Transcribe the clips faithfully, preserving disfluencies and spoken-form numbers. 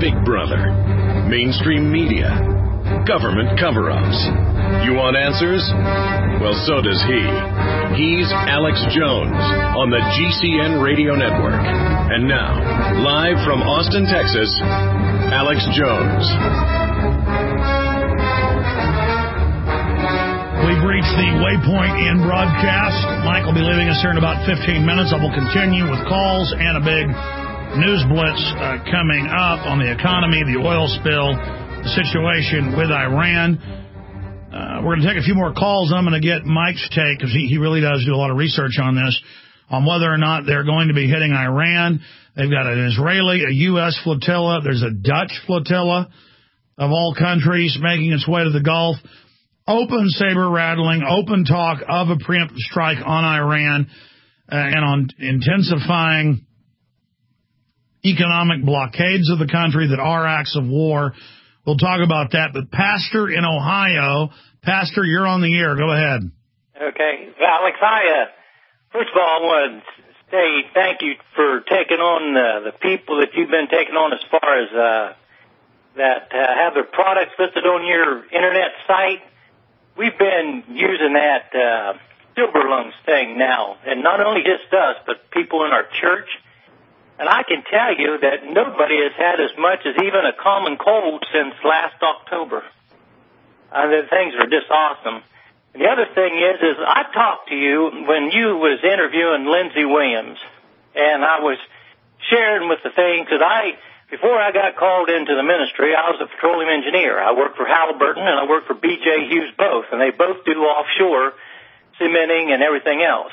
Big Brother, mainstream media, government cover-ups. You want answers? Well, so does he. He's Alex Jones on the G C N Radio Network. And now, live from Austin, Texas, Alex Jones. We've reached the waypoint in broadcast. Mike will be leaving us here in about fifteen minutes. I will continue with calls and a big news blitz uh, coming up on the economy, the oil spill, the situation with Iran. Uh, we're going to take a few more calls. I'm going to get Mike's take, because he, he really does do a lot of research on this, on whether or not they're going to be hitting Iran. They've got an Israeli, a U S flotilla. There's a Dutch flotilla of all countries making its way to the Gulf. Open saber-rattling, open talk of a preemptive strike on Iran uh, and on intensifying economic blockades of the country that are acts of war. We'll talk about that. But Pastor in Ohio, Pastor, you're on the air. Go ahead. Okay. Alex, I, uh, first of all, I want to say thank you for taking on uh, the people that you've been taking on as far as uh, that uh, have their products listed on your internet site. We've been using that uh, silver lungs thing now, and not only just us, but people in our church. And I can tell you that nobody has had as much as even a common cold since last October. Uh, the things are just awesome. And the other thing is, is I talked to you when you was interviewing Lindsey Williams, and I was sharing with the thing, because I... Before I got called into the ministry, I was a petroleum engineer. I worked for Halliburton and I worked for B J Hughes both, and they both do offshore cementing and everything else.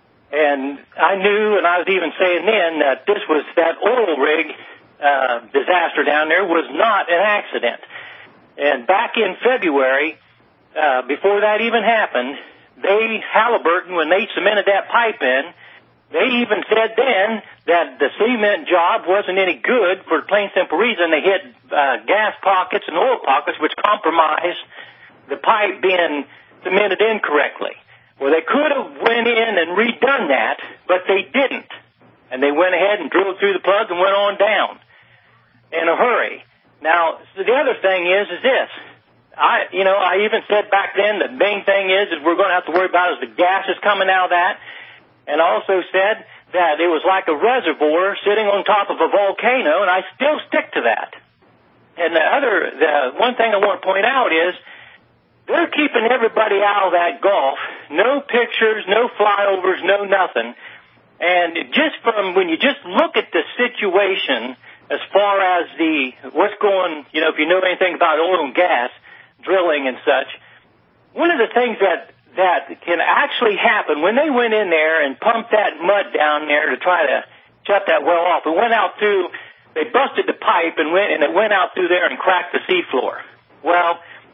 And I knew, and I was even saying then, that this was that oil rig uh, disaster down there was not an accident. And back in February, uh, before that even happened, they, Halliburton, when they cemented that pipe in, they even said then that the cement job wasn't any good for a plain simple reason. They hit uh, gas pockets and oil pockets, which compromised the pipe being cemented incorrectly. Well, they could have went in and redone that, but they didn't. And they went ahead and drilled through the plug and went on down in a hurry. Now, so the other thing is, is this. I, you know, I even said back then the main thing is, is we're going to have to worry about is the gas is coming out of that. And also said that it was like a reservoir sitting on top of a volcano, and I still stick to that. And the other, the one thing I want to point out is they're keeping everybody out of that Gulf. No pictures, no flyovers, no nothing. And just from when you just look at the situation as far as the what's going, you know, if you know anything about oil and gas drilling and such, one of the things that that can actually happen when they went in there and pumped that mud down there to try to shut that well off. It went out through, they busted the pipe and went, and it went out through there and cracked the seafloor. Well,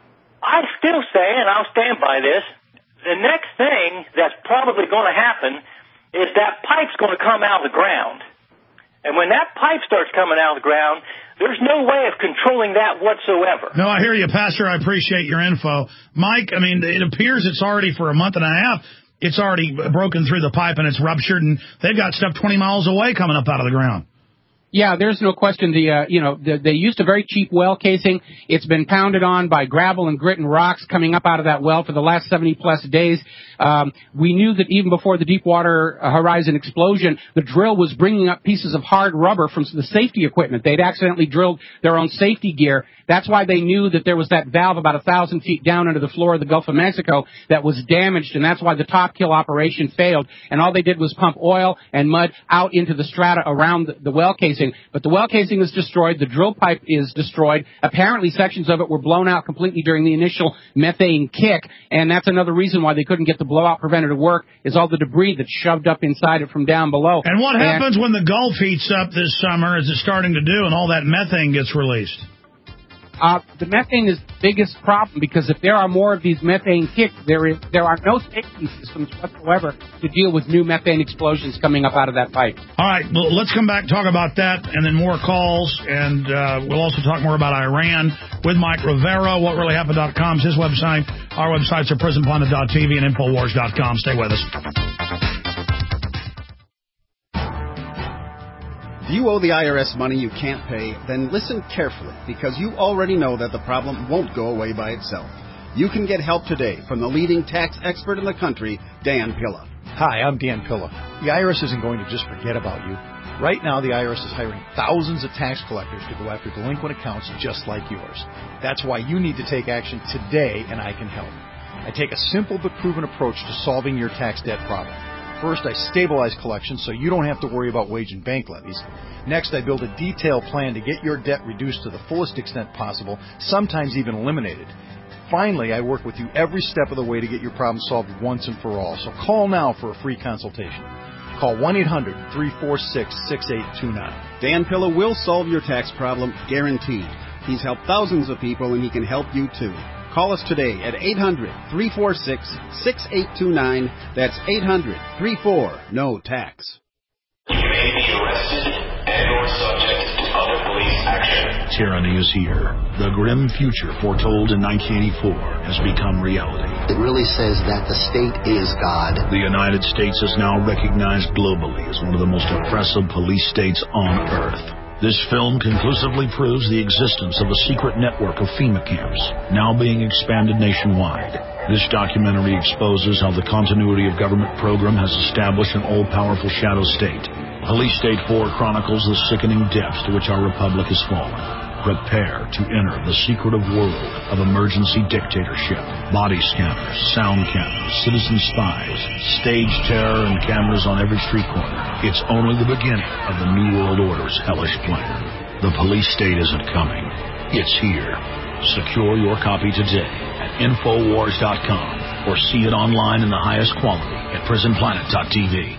I still say, and I'll stand by this, the next thing that's probably going to happen is that pipe's going to come out of the ground. And when that pipe starts coming out of the ground, there's no way of controlling that whatsoever. No, I hear you, Pastor. I appreciate your info. Mike, I mean, it appears it's already for a month and a half. It's already broken through the pipe and it's ruptured, and they've got stuff twenty miles away coming up out of the ground. Yeah, there's no question. The uh, you know the, they used a very cheap well casing. It's been pounded on by gravel and grit and rocks coming up out of that well for the last seventy plus days. Um, we knew that even before the Deepwater Horizon explosion, the drill was bringing up pieces of hard rubber from the safety equipment. They'd accidentally drilled their own safety gear. That's why they knew that there was that valve about a thousand feet down under the floor of the Gulf of Mexico that was damaged, and that's why the top kill operation failed. And all they did was pump oil and mud out into the strata around the, the well casing. But the well casing is destroyed. The drill pipe is destroyed. Apparently, sections of it were blown out completely during the initial methane kick, and that's another reason why they couldn't get the blowout preventer to work, is all the debris that's shoved up inside it from down below. And what and happens when the Gulf heats up this summer, as it's starting to do, and all that methane gets released? Uh, the methane is the biggest problem, because if there are more of these methane kicks, there is there are no safety systems whatsoever to deal with new methane explosions coming up out of that pipe. All right, well, let's come back and talk about that, and then more calls, and uh, we'll also talk more about Iran with Mike Rivera. what really happened dot com is his website. Our websites are prison planet dot t v and infowars dot com. Stay with us. Do you owe the I R S money you can't pay? Then listen carefully, because you already know that the problem won't go away by itself. You can get help today from the leading tax expert in the country, Dan Pilla. Hi, I'm Dan Pilla. The I R S isn't going to just forget about you. Right now, the I R S is hiring thousands of tax collectors to go after delinquent accounts just like yours. That's why you need to take action today, and I can help. I take a simple but proven approach to solving your tax debt problem. First, I stabilize collections so you don't have to worry about wage and bank levies. Next, I build a detailed plan to get your debt reduced to the fullest extent possible, sometimes even eliminated. Finally, I work with you every step of the way to get your problem solved once and for all. So call now for a free consultation. Call one eight hundred, three four six, six eight two nine. Dan Pilla will solve your tax problem, guaranteed. He's helped thousands of people, and he can help you too. Call us today at eight hundred, three four six, six eight two nine. That's eight hundred, three four, N O tax. You may be arrested and or subject to other police action. Tyranny is here. The grim future foretold in nineteen eighty-four has become reality. It really says that the state is God. The United States is now recognized globally as one of the most oppressive police states on earth. This film conclusively proves the existence of a secret network of FEMA camps, now being expanded nationwide. This documentary exposes how the continuity of government program has established an all-powerful shadow state. Police State four chronicles the sickening depths to which our republic has fallen. Prepare to enter the secretive world of emergency dictatorship. Body scanners, sound cameras, citizen spies, stage terror, and cameras on every street corner. It's only the beginning of the New World Order's hellish plan. The police state isn't coming. It's here. Secure your copy today at Infowars dot com or see it online in the highest quality at Prison Planet dot T V.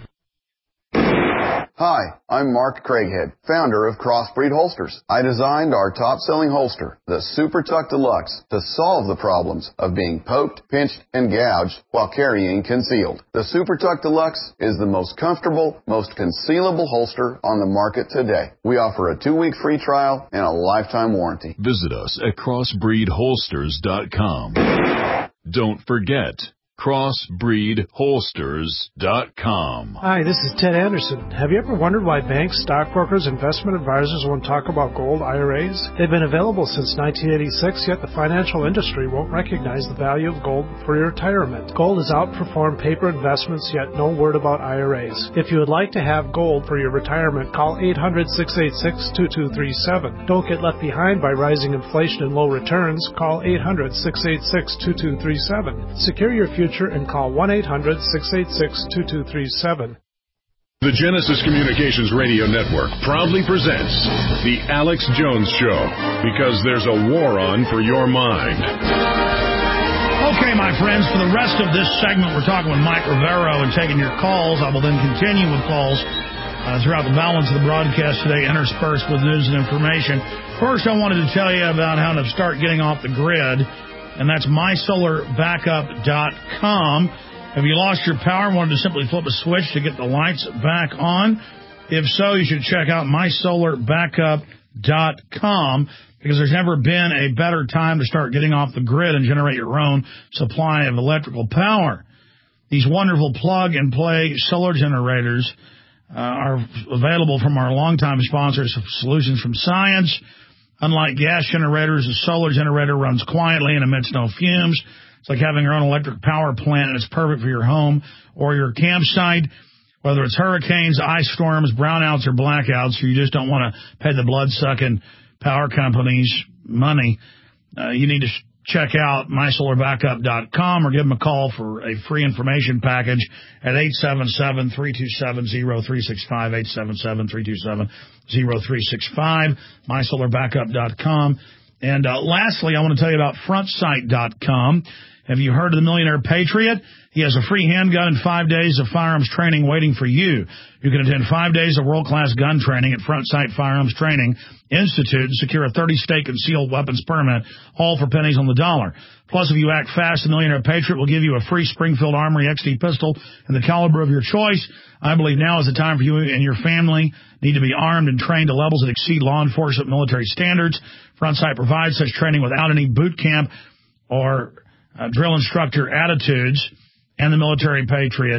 Hi, I'm Mark Craighead, founder of Crossbreed Holsters. I designed our top-selling holster, the Super Tuck Deluxe, to solve the problems of being poked, pinched, and gouged while carrying concealed. The Super Tuck Deluxe is the most comfortable, most concealable holster on the market today. We offer a two-week free trial and a lifetime warranty. Visit us at Crossbreed Holsters dot com. Don't forget, Crossbreed Holsters dot com. Hi, this is Ted Anderson. Have you ever wondered why banks, stockbrokers, investment advisors won't talk about gold I R As? They've been available since nineteen eighty-six, yet the financial industry won't recognize the value of gold for your retirement. Gold has outperformed paper investments, yet no word about I R As. If you would like to have gold for your retirement, call eight hundred, six eight six, two two three seven. Don't get left behind by rising inflation and low returns. Call eight hundred, six eight six, two two three seven. Secure your future and call one eight hundred, six eight six, two two three seven. The Genesis Communications Radio Network proudly presents The Alex Jones Show, because there's a war on for your mind. Okay, my friends, for the rest of this segment, we're talking with Mike Rivero and taking your calls. I will then continue with calls uh, throughout the balance of the broadcast today, interspersed with news and information. First, I wanted to tell you about how to start getting off the grid, and that's my solar backup dot com. Have you lost your power and wanted to simply flip a switch to get the lights back on? If so, you should check out my solar backup dot com, because there's never been a better time to start getting off the grid and generate your own supply of electrical power. These wonderful plug-and-play solar generators uh, are available from our longtime sponsors of Solutions from Science. Unlike gas generators, a solar generator runs quietly and emits no fumes. It's like having your own electric power plant, and it's perfect for your home or your campsite. Whether it's hurricanes, ice storms, brownouts, or blackouts, or you just don't want to pay the blood-sucking power companies money, uh, you need to sh- check out my solar backup dot com or give them a call for a free information package at eight seven seven, three two seven, zero three six five, eight seven seven, three two seven, zero three six five, my solar backup dot com. And uh, lastly, I want to tell you about front sight dot com. Have you heard of the Millionaire Patriot? He has a free handgun and five days of firearms training waiting for you. You can attend five days of world-class gun training at Front Sight Firearms Training Institute and secure a thirty-state concealed weapons permit, all for pennies on the dollar. Plus, if you act fast, the Millionaire Patriot will give you a free Springfield Armory X T pistol in the caliber of your choice. I believe now is the time for you and your family need to be armed and trained to levels that exceed law enforcement military standards. Front Sight provides such training without any boot camp or uh, drill instructor attitudes. And the Military Patriot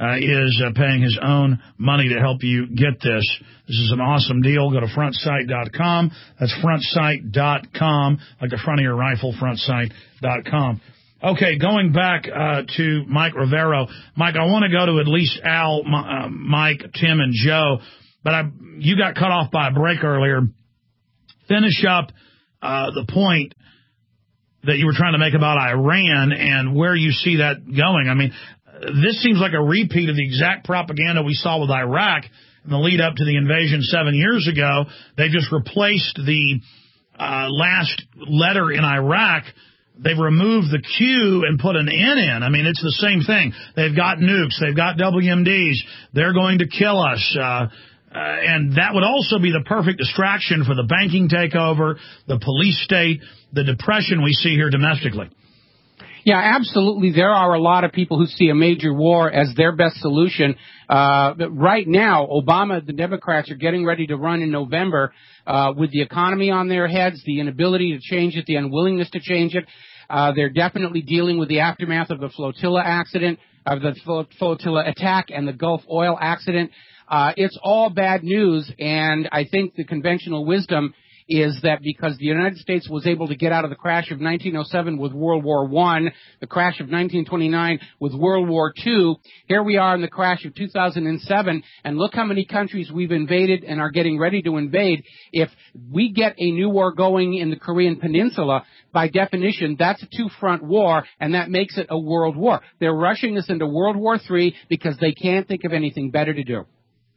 uh, is uh, paying his own money to help you get this. This is an awesome deal. Go to front sight dot com. That's front sight dot com, like the front of your rifle, front sight dot com. Okay, going back uh, to Mike Rivero. Mike, I want to go to at least Al, uh, Mike, Tim, and Joe, but I, you got cut off by a break earlier. Finish up uh, the point that you were trying to make about Iran and where you see that going. I mean, this seems like a repeat of the exact propaganda we saw with Iraq in the lead up to the invasion seven years ago. They just replaced the uh, last letter in Iraq. They've removed the Q and put an N in. I mean, it's the same thing. They've got nukes. They've got W M Ds. They're going to kill us. Uh, uh, and that would also be the perfect distraction for the banking takeover, the police state, the depression we see here domestically. Yeah, absolutely. There are a lot of people who see a major war as their best solution. Uh, but right now, Obama, the Democrats are getting ready to run in November uh, with the economy on their heads, the inability to change it, the unwillingness to change it. Uh, they're definitely dealing with the aftermath of the flotilla accident, of the flotilla attack and the Gulf oil accident. Uh, it's all bad news, and I think the conventional wisdom is that because the United States was able to get out of the crash of nineteen oh seven with World War One, the crash of nineteen twenty-nine with World War Two, here we are in the crash of two thousand seven, and look how many countries we've invaded and are getting ready to invade. If we get a new war going in the Korean Peninsula, by definition, that's a two-front war, and that makes it a world war. They're rushing us into World War Three because they can't think of anything better to do.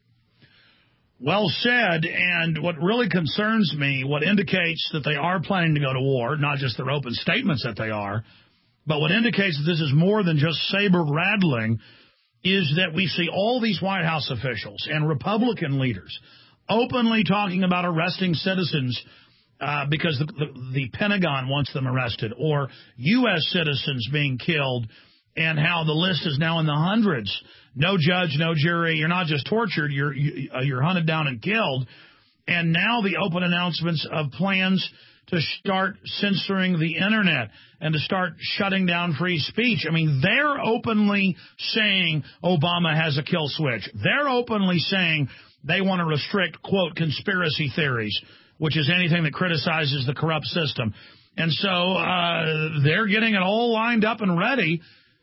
Well said, and what really concerns me, what indicates that they are planning to go to war, not just their open statements that they are, but what indicates that this is more than just saber-rattling, is that we see all these White House officials and Republican leaders openly talking about arresting citizens uh, because the, the, the Pentagon wants them arrested, or U S citizens being killed, and how the list is now in the hundreds. No judge, no jury. You're not just tortured. You're you, uh, you're hunted down and killed. And now the open announcements of plans to start censoring the Internet and to start shutting down free speech. I mean, they're openly saying Obama has a kill switch. They're openly saying they want to restrict, quote, conspiracy theories, which is anything that criticizes the corrupt system. And so uh, they're getting it all lined up and ready.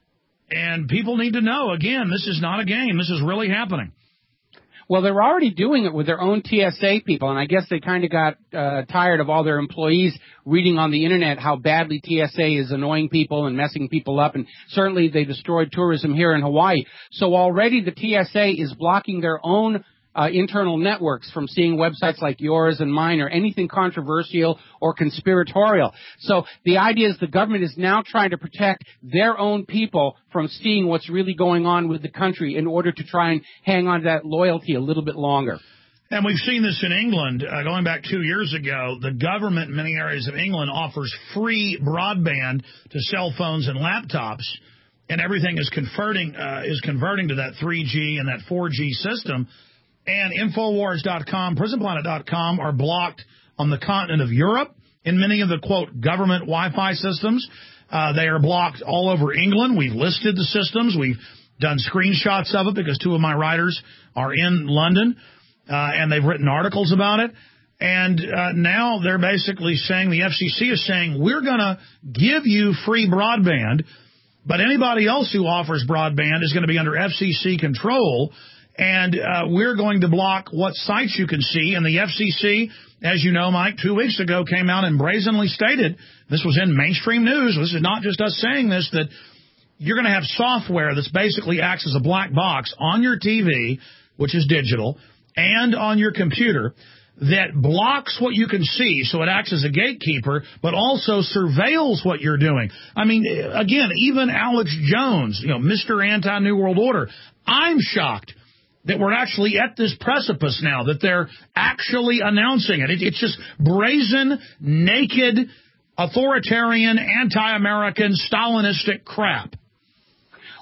And people need to know, again, this is not a game. This is really happening. Well, they're already doing it with their own T S A people, and I guess they kind of got uh, tired of all their employees reading on the Internet how badly T S A is annoying people and messing people up, and certainly they destroyed tourism here in Hawaii. So already the T S A is blocking their own Uh, internal networks from seeing websites like yours and mine or anything controversial or conspiratorial. So the idea is the government is now trying to protect their own people from seeing what's really going on with the country in order to try and hang on to that loyalty a little bit longer. And we've seen this in England. Uh, going back two years ago, the government in many areas of England offers free broadband to cell phones and laptops, and everything is converting, uh, is converting to that three G and that four G system. And Infowars dot com, Prison Planet dot com are blocked on the continent of Europe in many of the, quote, government Wi-Fi systems. Uh, they are blocked all over England. We've listed the systems. We've done screenshots of it because two of my writers are in London, uh, and they've written articles about it. And uh, now they're basically saying, the F C C is saying, we're going to give you free broadband, but anybody else who offers broadband is going to be under F C C control. And uh, we're going to block what sites you can see. And the F C C, as you know, Mike, two weeks ago came out and brazenly stated, this was in mainstream news, this is not just us saying this, that you're going to have software that's basically acts as a black box on your T V, which is digital, and on your computer that blocks what you can see, so it acts as a gatekeeper, but also surveils what you're doing. I mean, again, even Alex Jones, you know, Mister Anti-New World Order, I'm shocked that we're actually at this precipice now, that they're actually announcing it. it. It's just brazen, naked, authoritarian, anti-American, Stalinistic crap.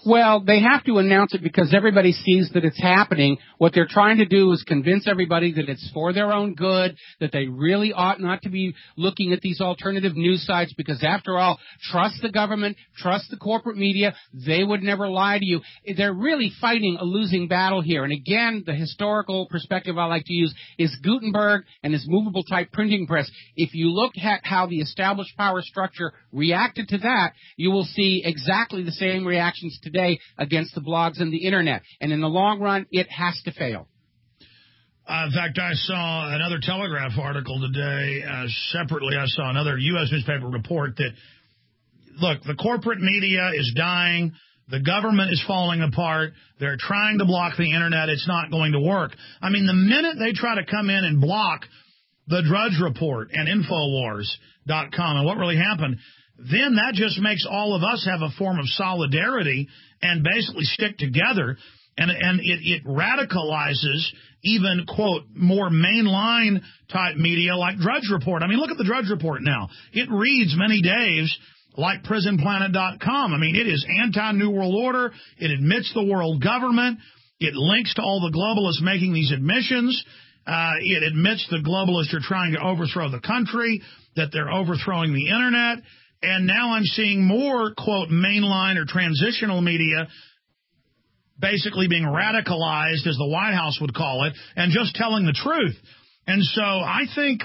Well, they have to announce it because everybody sees that it's happening. What they're trying to do is convince everybody that it's for their own good, that they really ought not to be looking at these alternative news sites because, after all, trust the government, trust the corporate media. They would never lie to you. They're really fighting a losing battle here. And again, the historical perspective I like to use is Gutenberg and his movable type printing press. If you look at how the established power structure reacted to that, you will see exactly the same reactions today against the blogs and the internet. And in the long run, it has to fail. Uh, in fact, I saw another Telegraph article today. Uh, separately, I saw another U S newspaper report that, look, the corporate media is dying. The government is falling apart. They're trying to block the internet. It's not going to work. I mean, the minute they try to come in and block the Drudge Report and Infowars dot com and what really happened, then that just makes all of us have a form of solidarity and basically stick together. And, and it, it radicalizes even, quote, more mainline type media like Drudge Report. I mean, look at the Drudge Report now. It reads many days like prison planet dot com. I mean, it is anti-New World Order. It admits the world government. It links to all the globalists making these admissions. Uh, it admits the globalists are trying to overthrow the country, that they're overthrowing the internet. And now I'm seeing more, quote, mainline or transitional media basically being radicalized, as the White House would call it, and just telling the truth. And so I think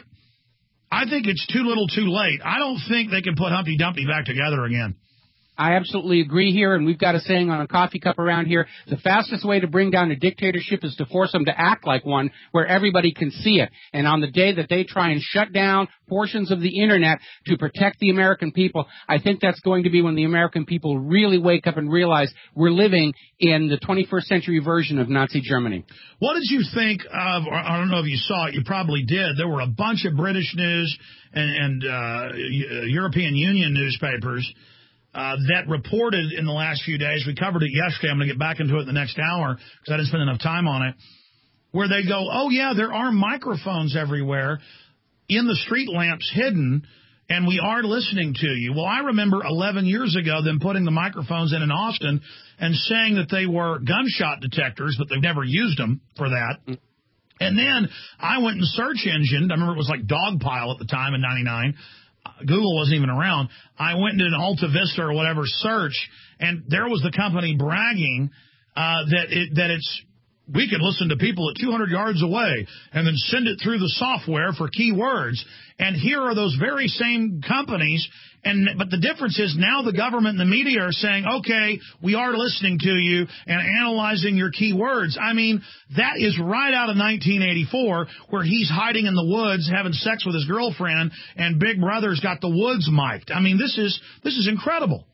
I think it's too little too late. I don't think they can put Humpty Dumpty back together again. I absolutely agree here, and we've got a saying on a coffee cup around here: the fastest way to bring down a dictatorship is to force them to act like one where everybody can see it. And on the day that they try and shut down portions of the internet to protect the American people, I think that's going to be when the American people really wake up and realize we're living in the twenty-first century version of Nazi Germany. What did you think of, or I don't know if you saw it, you probably did, there were a bunch of British news and, and uh, European Union newspapers Uh, that reported in the last few days. We covered it yesterday. I'm going to get back into it in the next hour because I didn't spend enough time on it, where they go, oh, yeah, there are microphones everywhere in the street lamps hidden, and we are listening to you. Well, I remember eleven years ago them putting the microphones in in Austin and saying that they were gunshot detectors, but they've never used them for that. And then I went and search engined. I remember it was like Dogpile at the time in ninety-nine. Google wasn't even around. I went and did an Alta Vista or whatever search, and there was the company bragging uh, that it, that it's we can listen to people at two hundred yards away and then send it through the software for keywords. And here are those very same companies. And but the difference is now the government and the media are saying, okay, we are listening to you and analyzing your keywords. I mean, that is right out of nineteen eighty-four, where he's hiding in the woods having sex with his girlfriend and Big Brother's got the woods mic'd. I mean, this is this is incredible.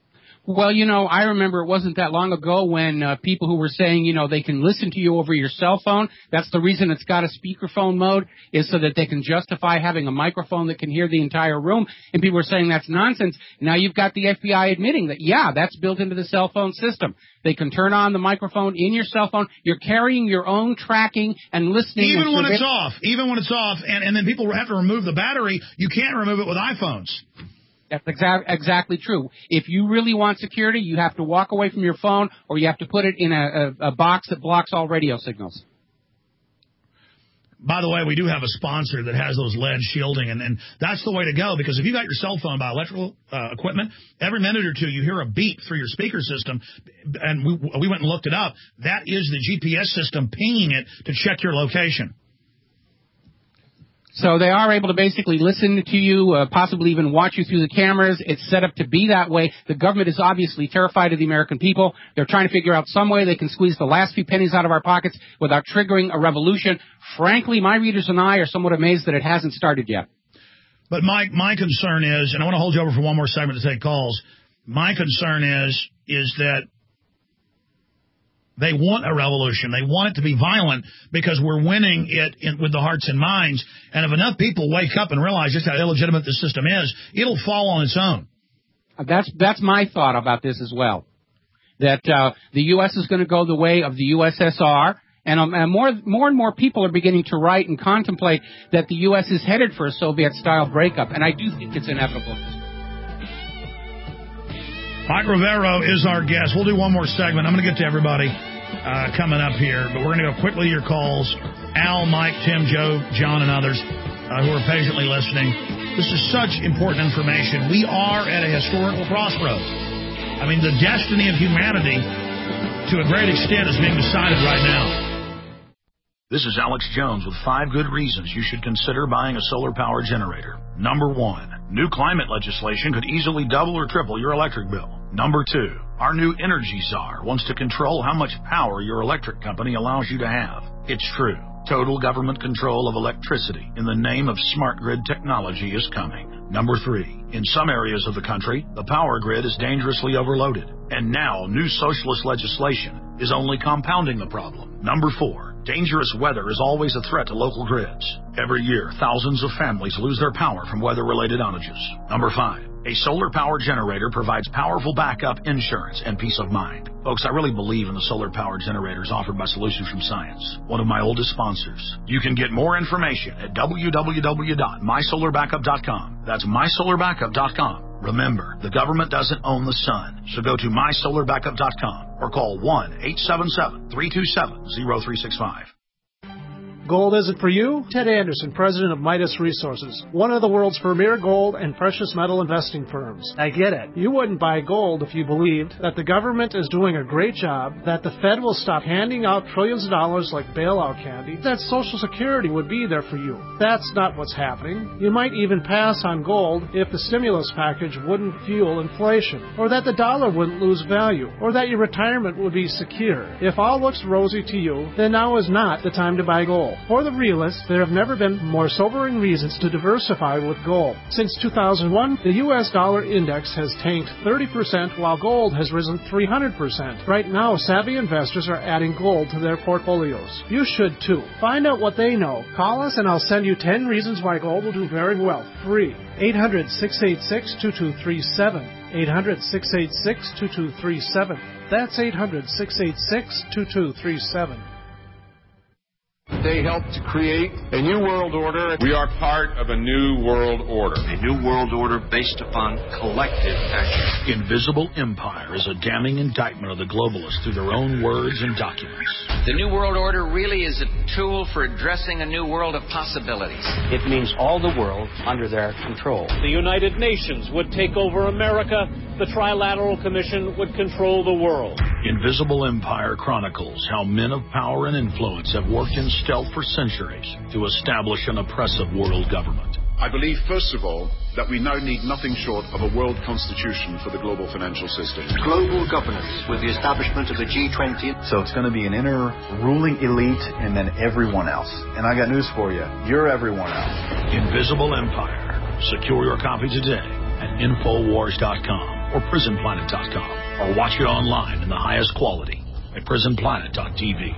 Well, you know, I remember it wasn't that long ago when uh, people who were saying, you know, they can listen to you over your cell phone. That's the reason it's got a speakerphone mode, is so that they can justify having a microphone that can hear the entire room. And people were saying that's nonsense. Now you've got the F B I admitting that, yeah, that's built into the cell phone system. They can turn on the microphone in your cell phone. You're carrying your own tracking and listening. Even and when it's off. Even when it's off. And, and then people have to remove the battery. You can't remove it with iPhones. That's exa- exactly true. If you really want security, you have to walk away from your phone, or you have to put it in a, a, a box that blocks all radio signals. By the way, we do have a sponsor that has those lead shielding, and, and that's the way to go, because if you got your cell phone by electrical uh, equipment, every minute or two you hear a beep through your speaker system, and we, we went and looked it up. That is the G P S system pinging it to check your location. So they are able to basically listen to you, uh, possibly even watch you through the cameras. It's set up to be that way. The government is obviously terrified of the American people. They're trying to figure out some way they can squeeze the last few pennies out of our pockets without triggering a revolution. Frankly, my readers and I are somewhat amazed that it hasn't started yet. But my, my concern is, and I want to hold you over for one more segment to take calls, my concern is, is that they want a revolution. They want it to be violent because we're winning it in, with the hearts and minds. And if enough people wake up and realize just how illegitimate this system is, it'll fall on its own. That's that's my thought about this as well. That uh, the U S is going to go the way of the U S S R. And, um, and more, more and more people are beginning to write and contemplate that the U S is headed for a Soviet-style breakup. And I do think it's inevitable. Mike Rivero is our guest. We'll do one more segment. I'm going to get to everybody uh, coming up here, but we're going to go quickly to your calls. Al, Mike, Tim, Joe, John, and others uh, who are patiently listening. This is such important information. We are at a historical crossroads. I mean, the destiny of humanity, to a great extent, is being decided right now. This is Alex Jones with five good reasons you should consider buying a solar power generator. Number one, new climate legislation could easily double or triple your electric bill. Number two, our new energy czar wants to control how much power your electric company allows you to have. It's true. Total government control of electricity in the name of smart grid technology is coming. Number three, in some areas of the country, the power grid is dangerously overloaded. And now, new socialist legislation is only compounding the problem. Number four, dangerous weather is always a threat to local grids. Every year, thousands of families lose their power from weather-related outages. Number five, a solar power generator provides powerful backup insurance and peace of mind. Folks, I really believe in the solar power generators offered by Solutions from Science, one of my oldest sponsors. You can get more information at w w w dot my solar backup dot com. That's my solar backup dot com. Remember, the government doesn't own the sun, so go to my solar backup dot com or call one eight seven seven, three two seven, zero three six five. Gold isn't for you? Ted Anderson, president of Midas Resources, one of the world's premier gold and precious metal investing firms. I get it. You wouldn't buy gold if you believed that the government is doing a great job, that the Fed will stop handing out trillions of dollars like bailout candy, that Social Security would be there for you. That's not what's happening. You might even pass on gold if the stimulus package wouldn't fuel inflation, or that the dollar wouldn't lose value, or that your retirement would be secure. If all looks rosy to you, then now is not the time to buy gold. For the realists, there have never been more sobering reasons to diversify with gold. Since two thousand one, the U S dollar index has tanked thirty percent while gold has risen three hundred percent. Right now, savvy investors are adding gold to their portfolios. You should too. Find out what they know. Call us and I'll send you ten reasons why gold will do very well. Free. eight hundred, six eight six, two two three seven. eight hundred, six eight six, two two three seven. That's eight hundred, six eight six, two two three seven. They helped to create a new world order. We are part of a new world order. A new world order based upon collective action. Invisible Empire is a damning indictment of the globalists through their own words and documents. The new world order really is a tool for addressing a new world of possibilities. It means all the world under their control. The United Nations would take over America. The Trilateral Commission would control the world. Invisible Empire chronicles how men of power and influence have worked in stealth for centuries to establish an oppressive world government. I believe, first of all, that we now need nothing short of a world constitution for the global financial system. Global governance with the establishment of the G twenty. So it's going to be an inner ruling elite and then everyone else. And I got news for you. You're everyone else. Invisible Empire. Secure your copy today at infowars dot com or prison planet dot com or watch it online in the highest quality at prison planet dot t v.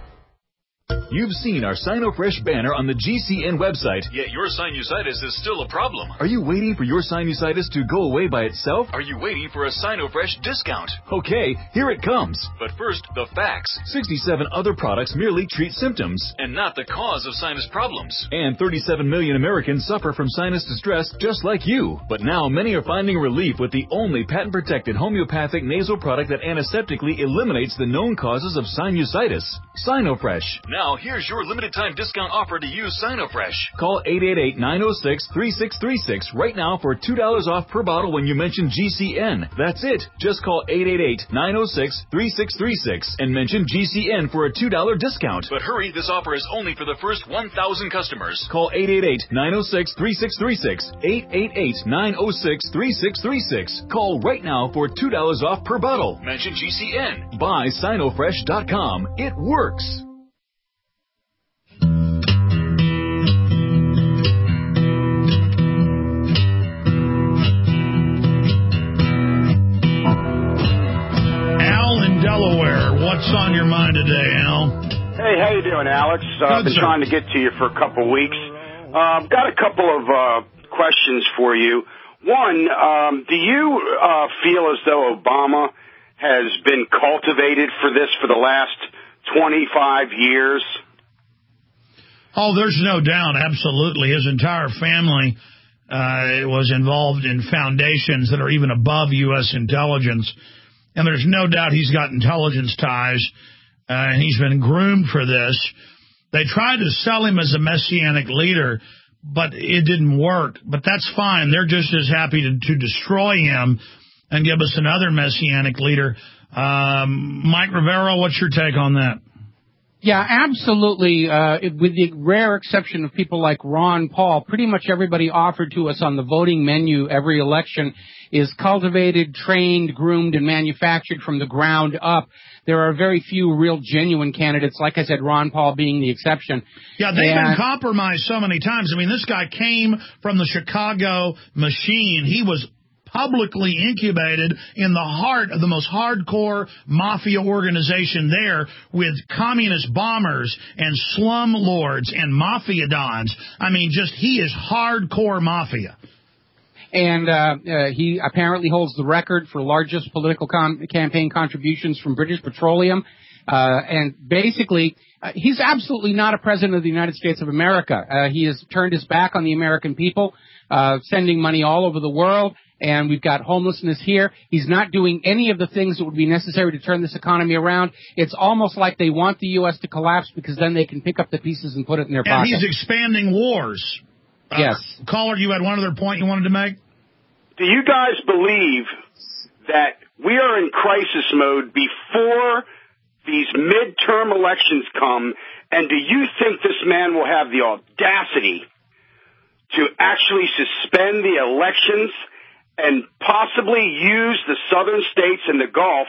You've seen our SinoFresh banner on the G C N website. Yet your sinusitis is still a problem. Are you waiting for your sinusitis to go away by itself? Are you waiting for a SinoFresh discount? Okay, here it comes. But first, the facts. sixty-seven other products merely treat symptoms. And not the cause of sinus problems. And thirty-seven million Americans suffer from sinus distress just like you. But now many are finding relief with the only patent-protected homeopathic nasal product that antiseptically eliminates the known causes of sinusitis. SinoFresh. Now, here's your limited-time discount offer to use SinoFresh. Call eight eight eight, nine oh six, three six three six right now for two dollars off per bottle when you mention G C N. That's it. Just call eight eight eight, nine oh six, three six three six and mention G C N for a two dollars discount. But hurry, this offer is only for the first one thousand customers. Call eight eight eight, nine oh six, three six three six, eight eight eight, nine oh six, three six three six. Call right now for two dollars off per bottle. Mention G C N. Buy Sinofresh dot com. It works. Delaware, what's on your mind today, Al? Hey, how you doing, Alex? I've uh, been sir. trying to get to you for a couple of weeks. I've uh, got a couple of uh, questions for you. One, um, do you uh, feel as though Obama has been cultivated for this for the last twenty-five years? Oh, there's no doubt, absolutely. His entire family uh, was involved in foundations that are even above U S intelligence. And there's no doubt he's got intelligence ties, uh, and he's been groomed for this. They tried to sell him as a messianic leader, but it didn't work. But that's fine. They're just as happy to, to destroy him and give us another messianic leader. Um, Mike Rivero, what's your take on that? Yeah, absolutely. Uh, with the rare exception of people like Ron Paul, pretty much everybody offered to us on the voting menu every election is cultivated, trained, groomed, and manufactured from the ground up. There are very few real genuine candidates, like I said, Ron Paul being the exception. Yeah, they've and, been compromised so many times. I mean, this guy came from the Chicago machine. He was publicly incubated in the heart of the most hardcore mafia organization there, with communist bombers and slum lords and mafia dons. I mean, just he is hardcore mafia. And uh, uh, he apparently holds the record for largest political com- campaign contributions from British Petroleum. Uh, and basically, uh, he's absolutely not a president of the United States of America. Uh, he has turned his back on the American people, uh, sending money all over the world. And we've got homelessness here. He's not doing any of the things that would be necessary to turn this economy around. It's almost like they want the U S to collapse because then they can pick up the pieces and put it in their pocket. And he's expanding wars. Yes. Uh, caller, you had one other point you wanted to make? Do you guys believe that we are in crisis mode before these midterm elections come? And do you think this man will have the audacity to actually suspend the elections and possibly use the southern states and the Gulf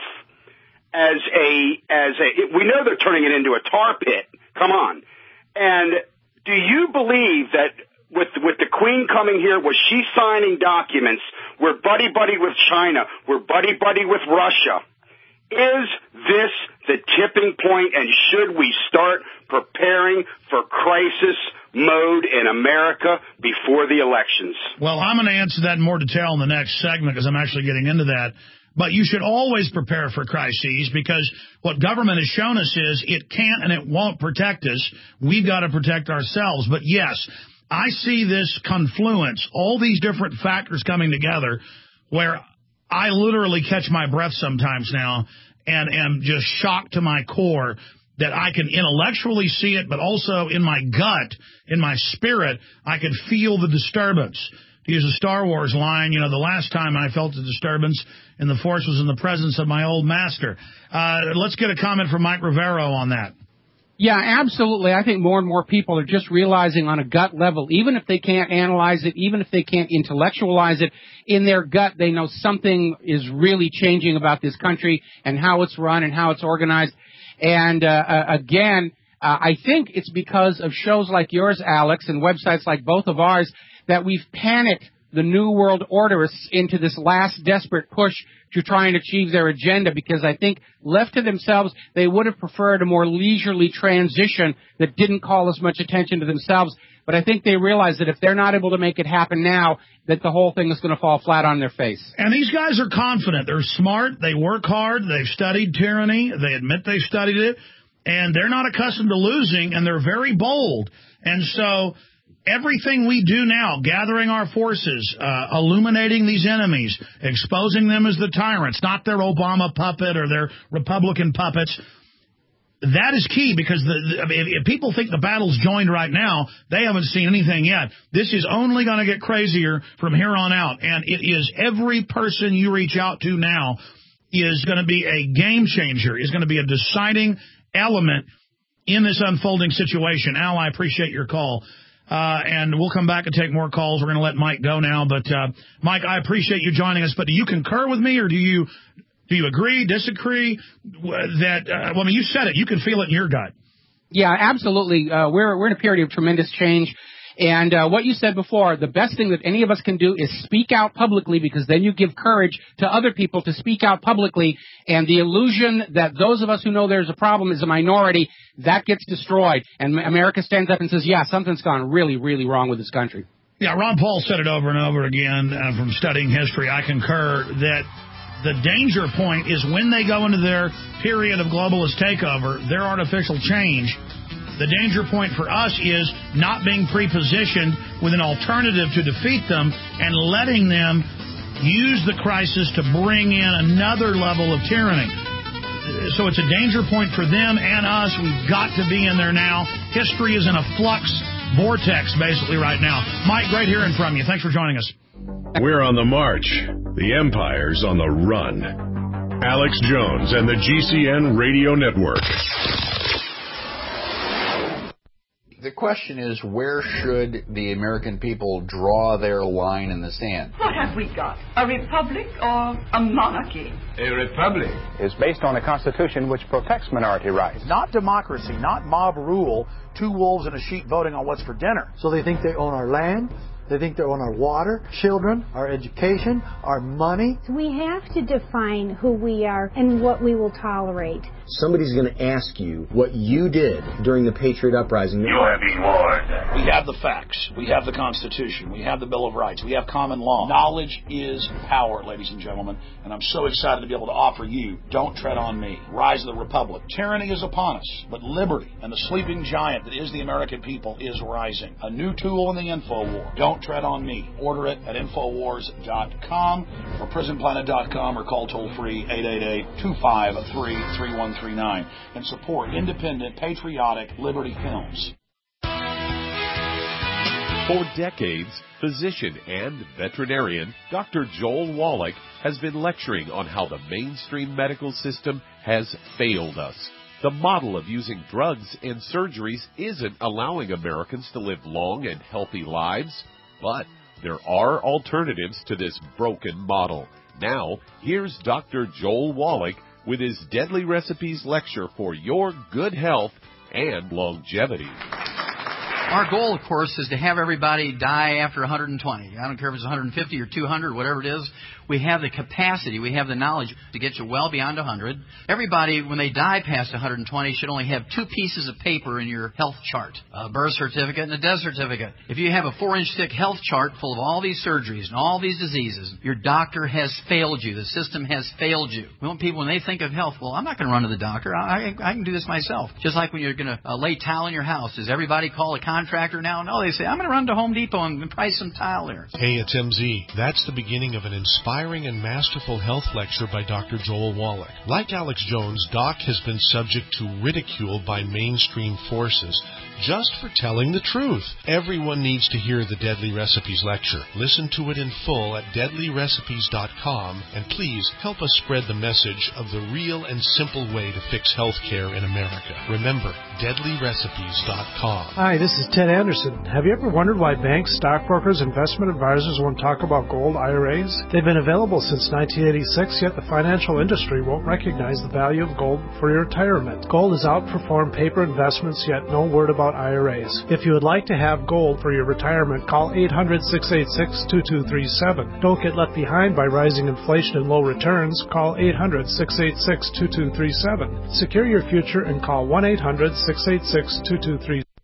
as a, as a, we know they're turning it into a tar pit. Come on. And do you believe that with, with the Queen coming here, was she signing documents? We're buddy-buddy with China. We're buddy-buddy with Russia. Is this the tipping point, and should we start preparing for crisis mode in America before the elections? Well, I'm going to answer that in more detail in the next segment because I'm actually getting into that. But you should always prepare for crises, because what government has shown us is it can't and it won't protect us. We've got to protect ourselves. But yes, I see this confluence, all these different factors coming together, where I literally catch my breath sometimes now and am just shocked to my core that I can intellectually see it, but also in my gut, in my spirit, I can feel the disturbance. To use a Star Wars line, you know, the last time I felt a disturbance in the Force was in the presence of my old master. Uh, let's get a comment from Mike Rivero on that. Yeah, absolutely. I think more and more people are just realizing on a gut level, even if they can't analyze it, even if they can't intellectualize it, in their gut they know something is really changing about this country and how it's run and how it's organized. And, uh, uh, again, uh, I think it's because of shows like yours, Alex, and websites like both of ours, that we've panicked the New World Orderists into this last desperate push to try and achieve their agenda, because I think left to themselves, they would have preferred a more leisurely transition that didn't call as much attention to themselves. But I think they realize that if they're not able to make it happen now, that the whole thing is going to fall flat on their face. And these guys are confident. They're smart. They work hard. They've studied tyranny. They admit they've studied it. And they're not accustomed to losing, and they're very bold. And so everything we do now, gathering our forces, uh, illuminating these enemies, exposing them as the tyrants, not their Obama puppet or their Republican puppets, that is key, because the, the, if, if people think the battle's joined right now, they haven't seen anything yet. This is only going to get crazier from here on out, and it is every person you reach out to now is going to be a game changer, is going to be a deciding element in this unfolding situation. Al, I appreciate your call. Uh, and we'll come back and take more calls. We're going to let Mike go now. But, uh, Mike, I appreciate you joining us. But do you concur with me, or do you do you agree, disagree that, uh, well, I mean, you said it. You can feel it in your gut. Yeah, absolutely. Uh, we're, we're in a period of tremendous change. And uh, what you said before, the best thing that any of us can do is speak out publicly, because then you give courage to other people to speak out publicly. And the illusion that those of us who know there's a problem is a minority, that gets destroyed. And America stands up and says, yeah, something's gone really, really wrong with this country. Yeah, Ron Paul said it over and over again uh, from studying history. I concur that the danger point is when they go into their period of globalist takeover, their artificial change, The danger point for us is not being prepositioned with an alternative to defeat them and letting them use the crisis to bring in another level of tyranny. So it's a danger point for them and us. We've got to be in there now. History is in a flux vortex, basically, right now. Mike, great hearing from you. Thanks for joining us. We're on the march. The empire's on the run. Alex Jones and the G C N Radio Network. The question is, where should the American people draw their line in the sand? What have we got? A republic or a monarchy? A republic is based on a constitution which protects minority rights. Not democracy, not mob rule, two wolves and a sheep voting on what's for dinner. So they think they own our land, they think they own our water, children, our education, our money. We have to define who we are and what we will tolerate. Somebody's going to ask you what you did during the Patriot Uprising. You are being warned. We have the facts. We have the Constitution. We have the Bill of Rights. We have common law. Knowledge is power, ladies and gentlemen. And I'm so excited to be able to offer you Don't Tread on Me, Rise of the Republic. Tyranny is upon us, but liberty and the sleeping giant that is the American people is rising. A new tool in the info war. Don't Tread on Me. Order it at infowars dot com or prison planet dot com or call toll free eight eight eight, two five three, three one three nine and support independent, patriotic Liberty Films. For decades, physician and veterinarian Doctor Joel Wallach has been lecturing on how the mainstream medical system has failed us. The model of using drugs and surgeries isn't allowing Americans to live long and healthy lives, but there are alternatives to this broken model. Now, here's Doctor Joel Wallach with his Deadly Recipes lecture for your good health and longevity. Our goal, of course, is to have everybody die after one hundred twenty. I don't care if it's one hundred fifty or two hundred, whatever it is. We have the capacity, we have the knowledge to get you well beyond one hundred. Everybody, when they die past one hundred twenty, should only have two pieces of paper in your health chart, a birth certificate and a death certificate. If you have a four-inch thick health chart full of all these surgeries and all these diseases, your doctor has failed you. The system has failed you. We want people, when they think of health, well, I'm not going to run to the doctor. I, I, I can do this myself. Just like when you're going to uh, lay tile in your house. Does everybody call a contractor now? No, they say, I'm going to run to Home Depot and price some tile there. Hey, it's M Z. That's the beginning of an inspiring and masterful health lecture by Doctor Joel Wallach. Like Alex Jones, Doc has been subject to ridicule by mainstream forces just for telling the truth. Everyone needs to hear the Deadly Recipes lecture. Listen to it in full at deadly recipes dot com, and please help us spread the message of the real and simple way to fix health care in America. Remember, deadly recipes dot com. Hi, this is Ted Anderson. Have you ever wondered why banks, stockbrokers, investment advisors won't talk about gold I R As? They've been available since nineteen eighty-six, yet the financial industry won't recognize the value of gold for your retirement. Gold has outperformed paper investments, yet no word about I R As. If you would like to have gold for your retirement, call eight hundred, six eight six, two two three seven. Don't get left behind by rising inflation and low returns. Call eight hundred, six eight six, two two three seven. Secure your future and call one eight hundred, six eight six, two two three seven.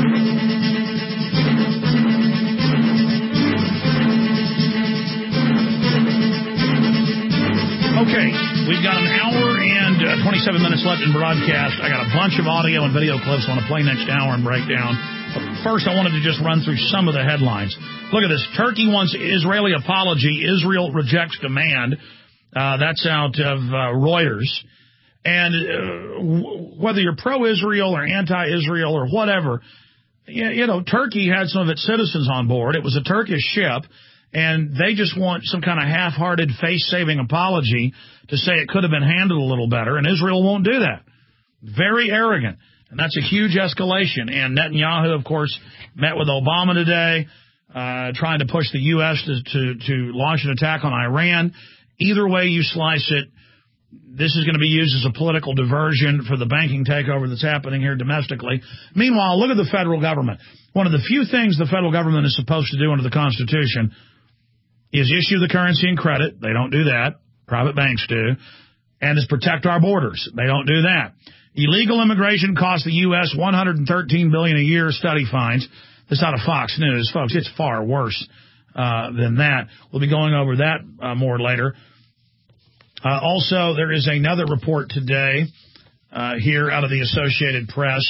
Okay, we've got an hour and uh, twenty-seven minutes left in broadcast. I got a bunch of audio and video clips I want to play next hour and break down. But first, I wanted to just run through some of the headlines. Look at this. Turkey wants Israeli apology. Israel rejects demand. Uh, that's out of uh, Reuters. And uh, w- whether you're pro-Israel or anti-Israel or whatever, you, you know, Turkey had some of its citizens on board. It was a Turkish ship. And they just want some kind of half-hearted, face-saving apology to say it could have been handled a little better, and Israel won't do that. Very arrogant. And that's a huge escalation. And Netanyahu, of course, met with Obama today, uh, trying to push the U S to, to, to launch an attack on Iran. Either way you slice it, this is going to be used as a political diversion for the banking takeover that's happening here domestically. Meanwhile, look at the federal government. One of the few things the federal government is supposed to do under the Constitution is issue the currency and credit. They don't do that. Private banks do. And is protect our borders. They don't do that. Illegal immigration costs the U S one hundred thirteen billion dollars a year, study finds. This out of Fox News. Folks, it's far worse uh, than that. We'll be going over that uh, more later. Uh, also, there is another report today uh, here out of the Associated Press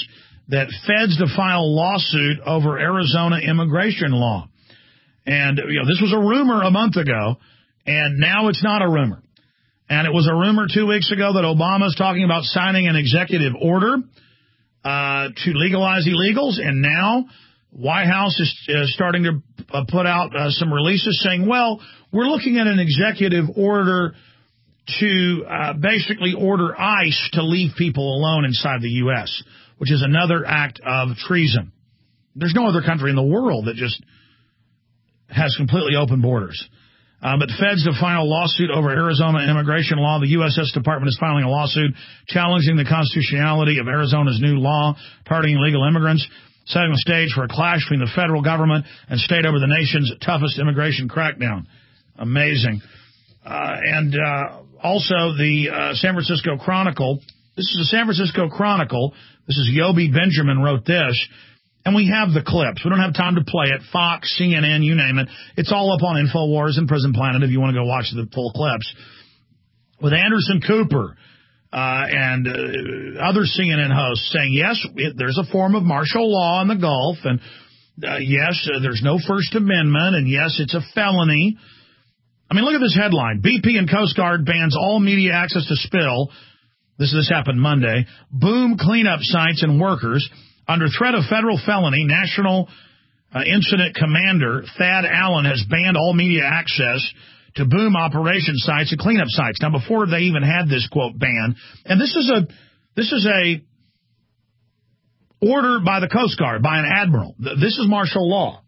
that feds to file lawsuit over Arizona immigration law. And, you know, this was a rumor a month ago, and now it's not a rumor. And it was a rumor two weeks ago that Obama's talking about signing an executive order uh, to legalize illegals, and now White House is uh, starting to uh, put out uh, some releases saying, well, we're looking at an executive order to uh, basically order ICE to leave people alone inside the U S, which is another act of treason. There's no other country in the world that just has completely open borders. Uh, but feds to file a lawsuit over Arizona immigration law. The U S S Department is filing a lawsuit challenging the constitutionality of Arizona's new law targeting illegal immigrants, setting the stage for a clash between the federal government and state over the nation's toughest immigration crackdown. Amazing. Uh, and uh, also the uh, San Francisco Chronicle. This is the San Francisco Chronicle. This is Yobi Benjamin wrote this. And we have the clips. We don't have time to play it. Fox, C N N, you name it. It's all up on InfoWars and Prison Planet if you want to go watch the full clips. With Anderson Cooper uh, and uh, other C N N hosts saying, yes, it, there's a form of martial law in the Gulf, and uh, yes, uh, there's no First Amendment, and yes, it's a felony. I mean, look at this headline. B P and Coast Guard bans all media access to spill. This, this happened Monday. Boom cleanup sites and workers. Under threat of federal felony, National uh, Incident Commander Thad Allen has banned all media access to boom operation sites and cleanup sites. Now, before they even had this, quote, ban, and this is a this is a order by the Coast Guard, by an admiral. This is martial law.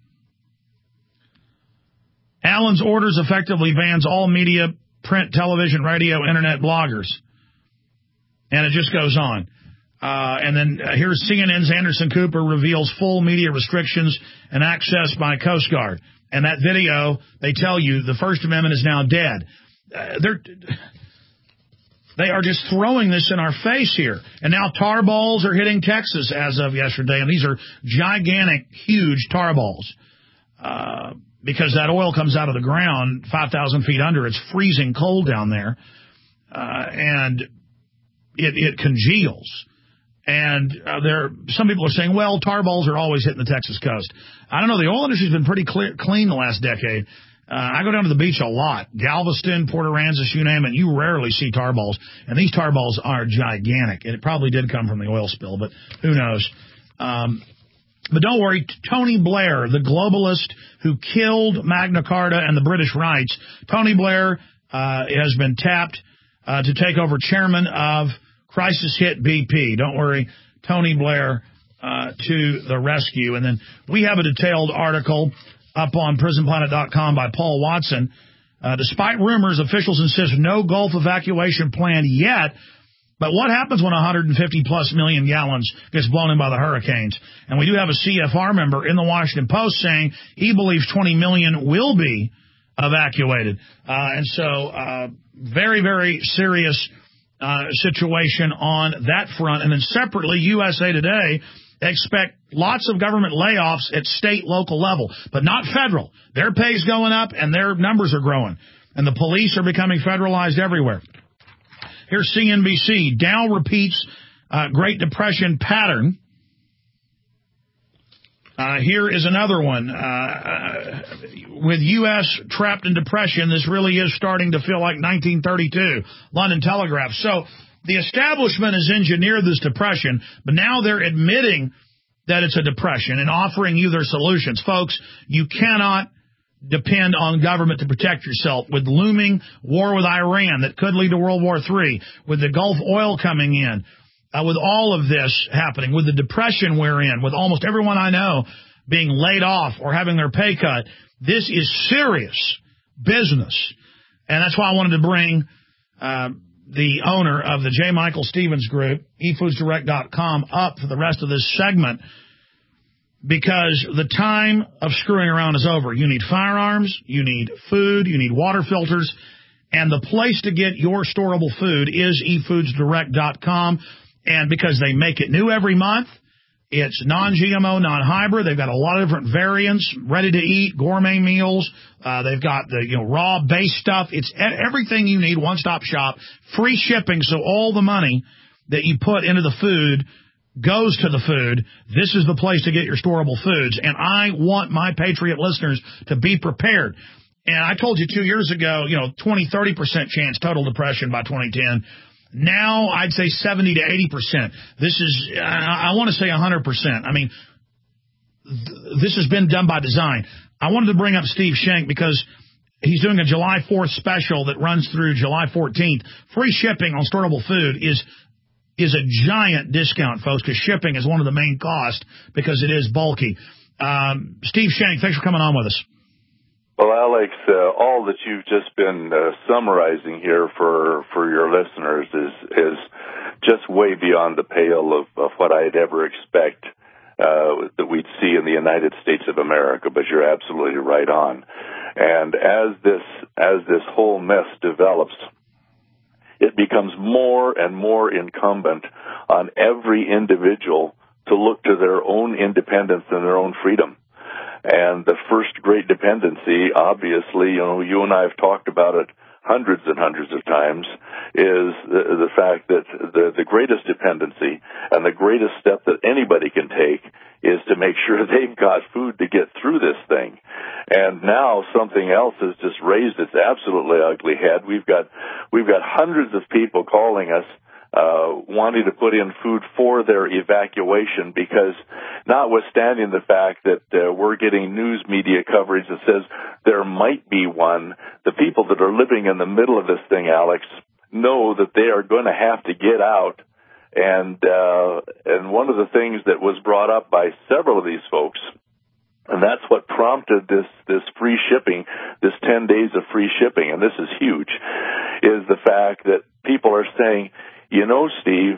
Allen's orders effectively bans all media, print, television, radio, internet, bloggers. And it just goes on. Uh, and then uh, here's C N N's Anderson Cooper reveals full media restrictions and access by Coast Guard. And that video, they tell you the First Amendment is now dead. Uh, they're, they are just throwing this in our face here. And now tar balls are hitting Texas as of yesterday. And these are gigantic, huge tar balls. Uh, because that oil comes out of the ground five thousand feet under. It's freezing cold down there. Uh, and it, it congeals. And uh, there, some people are saying, well, tar balls are always hitting the Texas coast. I don't know. The oil industry's been pretty clear, clean the last decade. Uh, I go down to the beach a lot. Galveston, Port Aransas, you name it. You rarely see tar balls. And these tar balls are gigantic. And it probably did come from the oil spill, but who knows. Um, but don't worry. Tony Blair, the globalist who killed Magna Carta and the British rights, Tony Blair uh, has been tapped uh, to take over chairman of Crisis hit B P. Don't worry, Tony Blair uh, to the rescue. And then we have a detailed article up on prison planet dot com by Paul Watson. Uh, despite rumors, officials insist no Gulf evacuation plan yet. But what happens when one hundred fifty plus million gallons gets blown in by the hurricanes? And we do have a C F R member in the Washington Post saying he believes twenty million will be evacuated. Uh, and so uh, very, very serious Uh, situation on that front. And then separately, U S A Today expect lots of government layoffs at state, local level, but not federal. Their pay's going up and their numbers are growing. And the police are becoming federalized everywhere. Here's C N B C. Dow repeats uh, Great Depression pattern. Uh, here is another one. Uh, uh, with U S trapped in depression, this really is starting to feel like nineteen thirty-two. London Telegraph. So the establishment has engineered this depression, but now they're admitting that it's a depression and offering you their solutions. Folks, you cannot depend on government to protect yourself. With looming war with Iran that could lead to World War Three, with the Gulf oil coming in, Uh, with all of this happening, with the depression we're in, with almost everyone I know being laid off or having their pay cut, this is serious business. And that's why I wanted to bring uh, the owner of the J. Michael Stevens Group, e foods direct dot com, up for the rest of this segment, because the time of screwing around is over. You need firearms, you need food, you need water filters, and the place to get your storable food is e foods direct dot com. And because they make it new every month, it's non G M O, non-hybrid. They've got a lot of different variants, ready to eat, gourmet meals. Uh, they've got the you know raw base stuff. It's everything you need, one-stop shop, free shipping. So all the money that you put into the food goes to the food, this is the place to get your storable foods. And I want my Patriot listeners to be prepared. And I told you two years ago, you know, twenty, thirty percent chance total depression by twenty ten. Now I'd say seventy to eighty percent. This is, I, I want to say one hundred percent. I mean, th- this has been done by design. I wanted to bring up Steve Schenk because he's doing a July fourth special that runs through July fourteenth. Free shipping on storable food is is a giant discount, folks, because shipping is one of the main costs because it is bulky. Um, Steve Schenk, thanks for coming on with us. Well, Alex, uh, all that you've just been uh, summarizing here for for your listeners is is just way beyond the pale of, of what I'd ever expect uh, that we'd see in the United States of America. But you're absolutely right on. And as this as this whole mess develops, it becomes more and more incumbent on every individual to look to their own independence and their own freedom. And the first great dependency, obviously, you know, you and I have talked about it hundreds and hundreds of times, is the, the fact that the, the greatest dependency and the greatest step that anybody can take is to make sure they've got food to get through this thing. And now something else has just raised its absolutely ugly head. We've got we've got hundreds of people calling us Uh, wanting to put in food for their evacuation because, notwithstanding the fact that uh, we're getting news media coverage that says there might be one, the people that are living in the middle of this thing, Alex, know that they are going to have to get out. And uh, and one of the things that was brought up by several of these folks, and that's what prompted this, this free shipping, this ten days of free shipping, and this is huge, is the fact that people are saying, you know, Steve,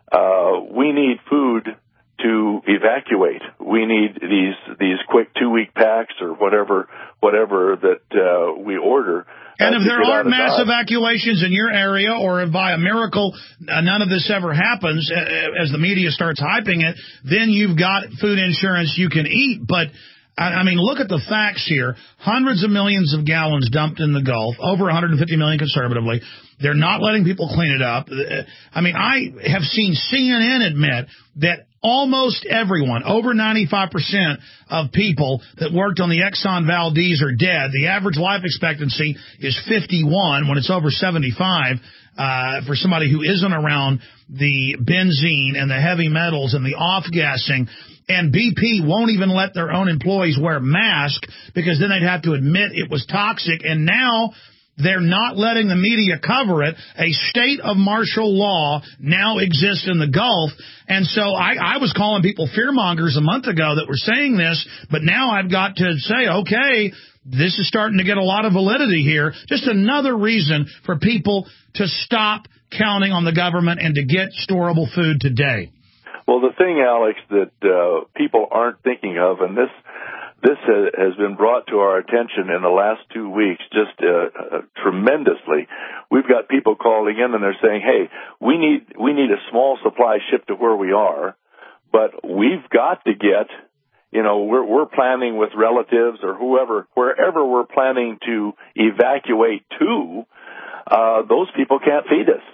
uh, we need food to evacuate. We need these these quick two-week packs or whatever whatever that uh, we order. And if there aren't mass evacuations in your area, or if by a miracle uh, none of this ever happens, uh, as the media starts hyping it, then you've got food insurance you can eat. But I mean, look at the facts here. Hundreds of millions of gallons dumped in the Gulf, over one hundred fifty million conservatively. They're not letting people clean it up. I mean, I have seen C N N admit that almost everyone, over ninety-five percent of people that worked on the Exxon Valdez are dead. The average life expectancy is fifty-one when it's over seventy-five. Uh, for somebody who isn't around the benzene and the heavy metals and the off-gassing. And B P won't even let their own employees wear masks because then they'd have to admit it was toxic. And now they're not letting the media cover it. A state of martial law now exists in the Gulf. And so I, I was calling people fearmongers a month ago that were saying this, but now I've got to say, okay, this is starting to get a lot of validity here. Just another reason for people to stop counting on the government and to get storable food today. Well, the thing, Alex, that uh, people aren't thinking of, and this this has been brought to our attention in the last two weeks just uh, uh, tremendously. We've got people calling in and they're saying, hey, we need we need a small supply shipped to where we are, but we've got to get, you know, we're, we're planning with relatives or whoever, wherever we're planning to evacuate to, uh, those people can't feed us.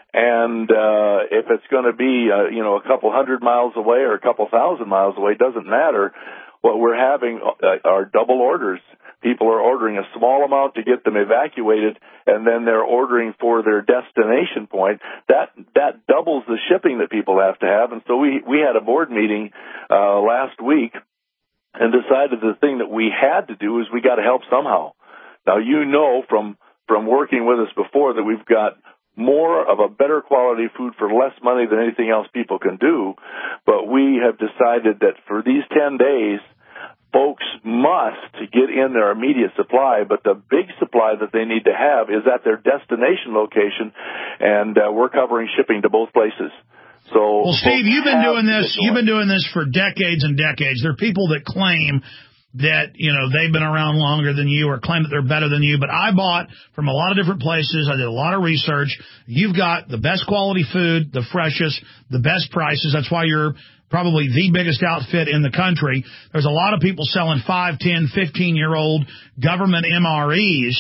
And uh, if it's going to be, uh, you know, a couple hundred miles away or a couple thousand miles away, doesn't matter. What we're having uh, are double orders. People are ordering a small amount to get them evacuated, and then they're ordering for their destination point. That that doubles the shipping that people have to have. And so we, we had a board meeting uh, last week and decided the thing that we had to do is we got to help somehow. Now, you know from, from working with us before that we've got more of a better quality food for less money than anything else people can do. But we have decided that for these ten days, folks must get in their immediate supply, but the big supply that they need to have is at their destination location, and uh, we're covering shipping to both places. So, well, Steve, you've been doing this. You've been doing this for decades and decades. There are people that claim that, you know, they've been around longer than you or claim that they're better than you. But I bought from a lot of different places. I did a lot of research. You've got the best quality food, the freshest, the best prices. That's why you're probably the biggest outfit in the country. There's a lot of people selling five, ten, fifteen-year-old government M R Es.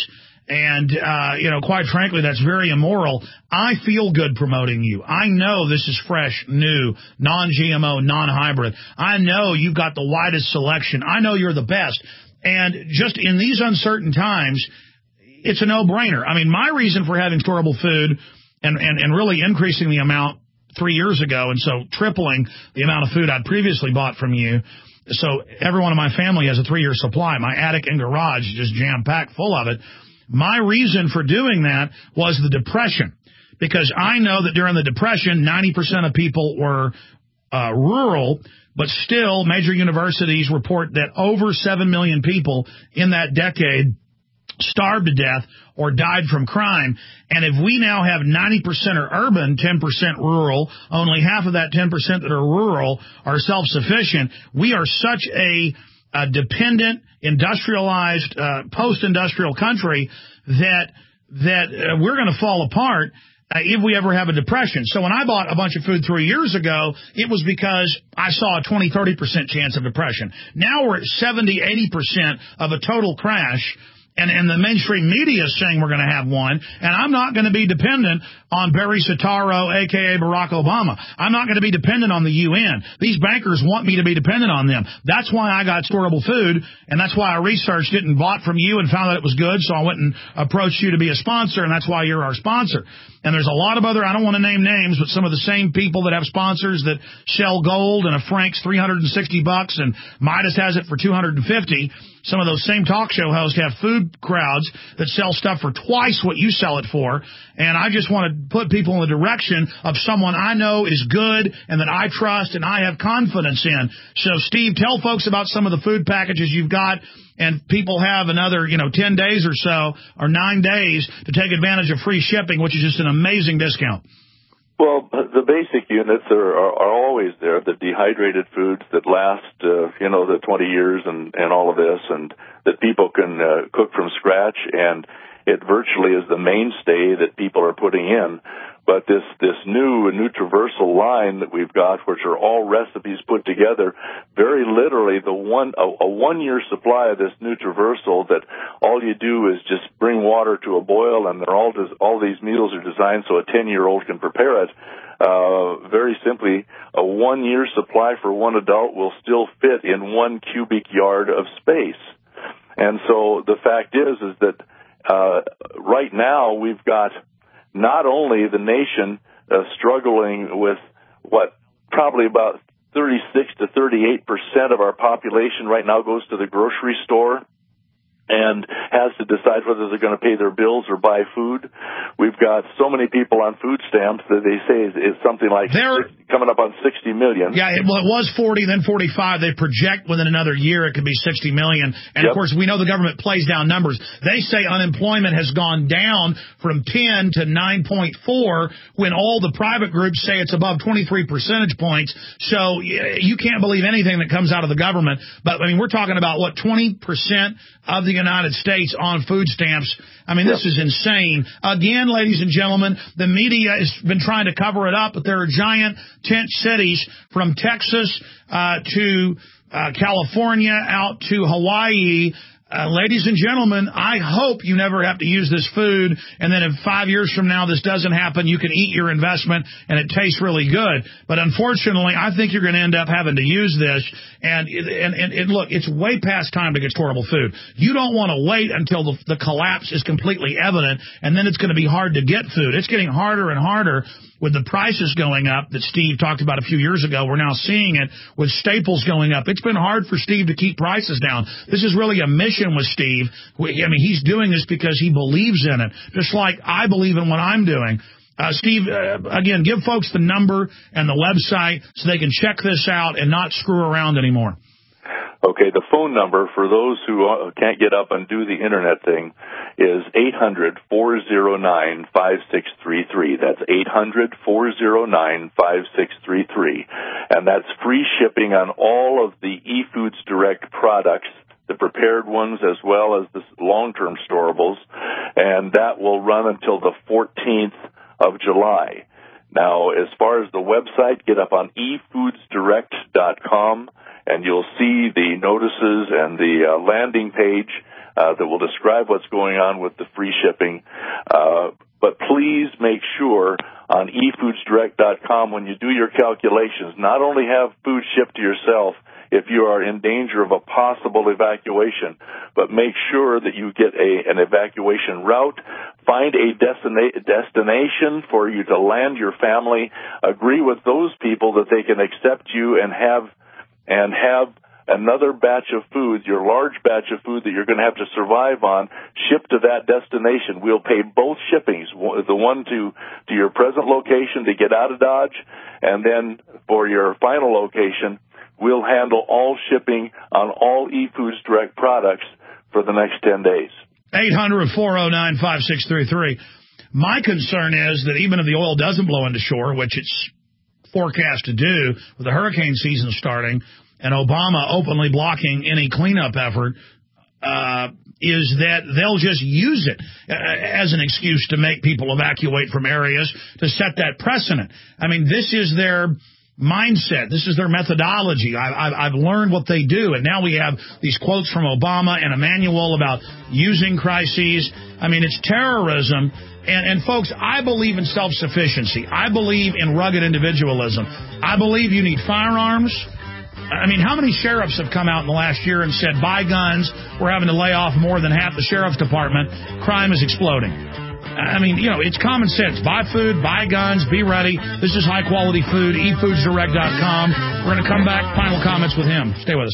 And, uh, you know, quite frankly, that's very immoral. I feel good promoting you. I know this is fresh, new, non-G M O, non-hybrid. I know you've got the widest selection. I know you're the best. And just in these uncertain times, it's a no-brainer. I mean, my reason for having storable food and, and, and really increasing the amount three years ago, and so tripling the amount of food I'd previously bought from you, so everyone in my family has a three-year supply. My attic and garage just jam-packed full of it. My reason for doing that was the Depression, because I know that during the Depression, ninety percent of people were uh, rural, but still major universities report that over seven million people in that decade starved to death or died from crime. And if we now have ninety percent are urban, ten percent rural, only half of that ten percent that are rural are self-sufficient, we are such a, a dependent, industrialized, uh, post-industrial country that that uh, we're going to fall apart uh, if we ever have a depression. So when I bought a bunch of food three years ago, it was because I saw a twenty, thirty percent chance of depression. Now we're at seventy, eighty percent of a total crash. And, and the mainstream media is saying we're going to have one, and I'm not going to be dependent on Barry Soetoro, a k a. Barack Obama. I'm not going to be dependent on the U N. These bankers want me to be dependent on them. That's why I got storable food, and that's why I researched it and bought from you and found that it was good, so I went and approached you to be a sponsor, and that's why you're our sponsor. And there's a lot of other, I don't want to name names, but some of the same people that have sponsors that sell gold, and a Frank's three hundred sixty bucks, and Midas has it for two hundred fifty. Some of those same talk show hosts have food crowds that sell stuff for twice what you sell it for. And I just want to put people in the direction of someone I know is good and that I trust and I have confidence in. So, Steve, tell folks about some of the food packages you've got. And people have another, you know, ten days or so, or nine days to take advantage of free shipping, which is just an amazing discount. Well, the basic units are, are, are always there, the dehydrated foods that last, uh, you know, the twenty years and, and all of this, and that people can uh, cook from scratch, and it virtually is the mainstay that people are putting in. But this, this new Nutriversal line that we've got, which are all recipes put together, very literally the one a, a one-year supply of this Nutriversal that all you do is just bring water to a boil, and they're all des- all these meals are designed so a ten-year-old can prepare it. Uh, very simply, a one-year supply for one adult will still fit in one cubic yard of space. And so the fact is, is that uh, right now we've got not only the nation uh, struggling with what probably about thirty-six to thirty-eight percent of our population right now goes to the grocery store and has to decide whether they're going to pay their bills or buy food. We've got so many people on food stamps that they say is, is something like six, coming up on sixty million. Yeah, it, well, it was forty, then forty-five. They project within another year it could be sixty million. And, yep. Of course, we know the government plays down numbers. They say unemployment has gone down from ten to nine point four when all the private groups say it's above twenty-three percentage points. So you can't believe anything that comes out of the government. But, I mean, we're talking about, what, twenty percent of the United States on food stamps. I mean, this is insane. Again, ladies and gentlemen, the media has been trying to cover it up, but there are giant tent cities from Texas uh, to uh, California out to Hawaii. Uh, ladies and gentlemen, I hope you never have to use this food, and then if five years from now this doesn't happen, you can eat your investment and it tastes really good. But unfortunately, I think you're going to end up having to use this. And, and, and, and look, it's way past time to get storable food. You don't want to wait until the, the collapse is completely evident, and then it's going to be hard to get food. It's getting harder and harder with the prices going up that Steve talked about a few years ago. We're now seeing it with staples going up. It's been hard for Steve to keep prices down. This is really a mission with Steve. I mean, he's doing this because he believes in it, just like I believe in what I'm doing. Uh, Steve, uh, again, give folks the number and the website so they can check this out and not screw around anymore. Okay, the phone number for those who can't get up and do the internet thing is eight hundred, four oh nine, five six three three. That's eight hundred, four oh nine, five six three three. And that's free shipping on all of the eFoods Direct products, the prepared ones as well as the long-term storables, and that will run until the fourteenth of July. Now, as far as the website, get up on e foods direct dot com, and you'll see the notices and the uh, landing page uh, that will describe what's going on with the free shipping. Uh, but please make sure on e foods direct dot com when you do your calculations, not only have food shipped to yourself if you are in danger of a possible evacuation, but make sure that you get a, an evacuation route, find a destina- destination for you to land your family, agree with those people that they can accept you and have and have another batch of food, your large batch of food that you're going to have to survive on, shipped to that destination. We'll pay both shippings, the one to, to your present location to get out of Dodge, and then for your final location, we'll handle all shipping on all eFoods Direct products for the next ten days. eight hundred, four oh nine, five six three three. My concern is that even if the oil doesn't blow into shore, which it's forecast to do with the hurricane season starting, and Obama openly blocking any cleanup effort, uh, is that they'll just use it uh, as an excuse to make people evacuate from areas to set that precedent. I mean, this is their mindset. This is their methodology. I, I, I've learned what they do, and now we have these quotes from Obama and a manual about using crises. I mean, it's terrorism. And, and folks, I believe in self-sufficiency. I believe in rugged individualism. I believe you need firearms. I mean, how many sheriffs have come out in the last year and said, buy guns, we're having to lay off more than half the sheriff's department, crime is exploding. I mean, you know, it's common sense. Buy food, buy guns, be ready. This is high-quality food, e foods direct dot com. We're going to come back, final comments with him. Stay with us.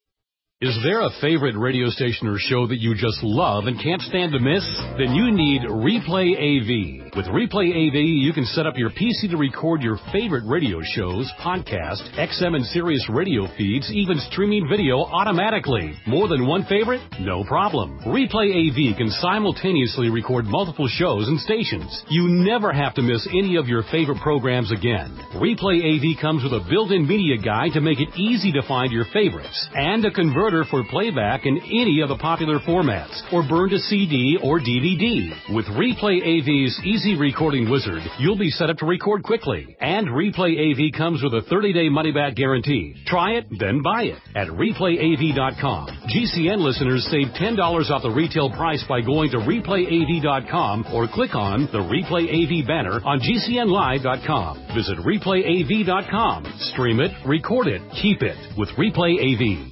Is there a favorite radio station or show that you just love and can't stand to miss? Then you need Replay A V. With Replay A V, you can set up your P C to record your favorite radio shows, podcasts, X M and Sirius radio feeds, even streaming video automatically. More than one favorite? No problem. Replay A V can simultaneously record multiple shows and stations. You never have to miss any of your favorite programs again. Replay A V comes with a built-in media guide to make it easy to find your favorites, and a converter for playback in any of the popular formats, or burn to C D or D V D. With Replay A V's Easy Recording Wizard, you'll be set up to record quickly. And Replay A V comes with a thirty-day money-back guarantee. Try it, then buy it at replay A V dot com. G C N listeners save ten dollars off the retail price by going to replay A V dot com or click on the Replay A V banner on G C N live dot com. Visit replay A V dot com. Stream it, record it, keep it with Replay A V.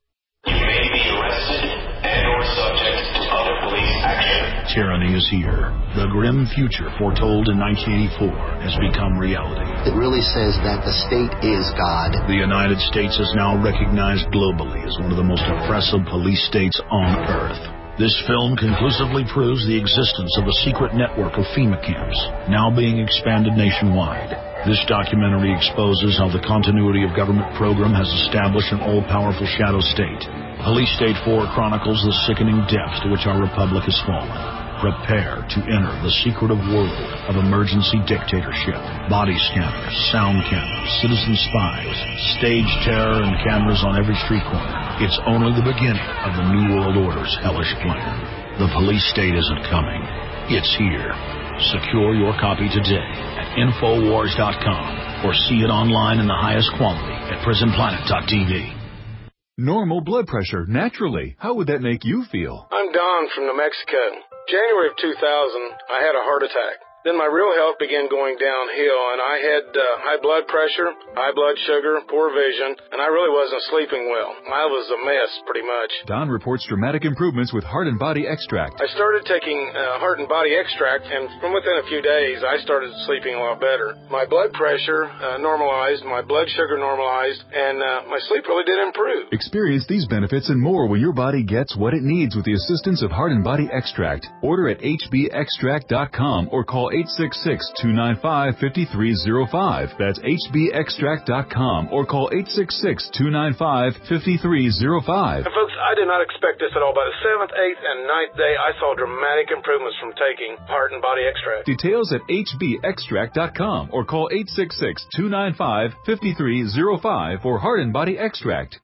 Tyranny is here. The grim future foretold in nineteen eighty-four has become reality. It really says that the state is God. The United States is now recognized globally as one of the most oppressive police states on earth. This film conclusively proves the existence of a secret network of FEMA camps, now being expanded nationwide. This documentary exposes how the continuity of government program has established an all-powerful shadow state. Police State four chronicles the sickening depths to which our republic has fallen. Prepare to enter the secretive world of emergency dictatorship. Body scanners, sound cameras, citizen spies, stage terror, and cameras on every street corner. It's only the beginning of the New World Order's hellish plan. The police state isn't coming. It's here. Secure your copy today at infowars dot com or see it online in the highest quality at prison planet dot t v. Normal blood pressure, naturally. How would that make you feel? I'm Don from New Mexico. January of two thousand, I had a heart attack. Then my real health began going downhill, and I had uh, high blood pressure, high blood sugar, poor vision, and I really wasn't sleeping well. I was a mess, pretty much. Don reports dramatic improvements with Heart and Body Extract. I started taking uh, Heart and Body Extract, and from within a few days, I started sleeping a lot better. My blood pressure uh, normalized, my blood sugar normalized, and uh, my sleep really did improve. Experience these benefits and more when your body gets what it needs with the assistance of Heart and Body Extract. Order at h b extract dot com or call eight six six, two nine five, five three zero five. That's h b extract dot com or call eight six six, two nine five, five three zero five. And folks, I did not expect this at all. By the seventh, eighth, and ninth day, I saw dramatic improvements from taking Heart and Body Extract. Details at h b extract dot com or call eight six six, two nine five, five three zero five for Heart and Body Extract.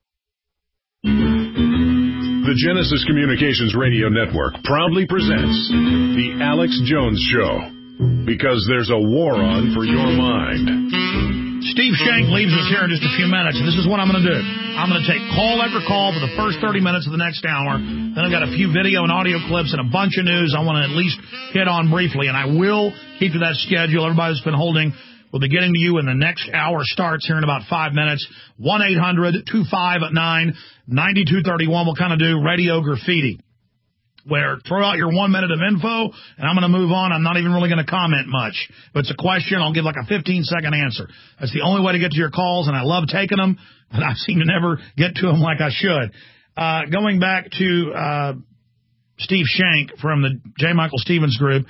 The Genesis Communications Radio Network proudly presents The Alex Jones Show, because there's a war on for your mind. Steve Shank leaves us here in just a few minutes, and this is what I'm going to do. I'm going to take call after call for the first thirty minutes of the next hour. Then I've got a few video and audio clips and a bunch of news I want to at least hit on briefly, and I will keep to that schedule. Everybody that's been holding will be getting to you when the next hour starts here in about five minutes. one eight hundred two five nine nine two three one. We'll kind of do radio graffiti, where throw out your one minute of info, and I'm going to move on. I'm not even really going to comment much. If it's a question, I'll give like a fifteen second answer. That's the only way to get to your calls, and I love taking them, but I seem to never get to them like I should. Uh, going back to uh, Steve Shank from the J. Michael Stevens Group,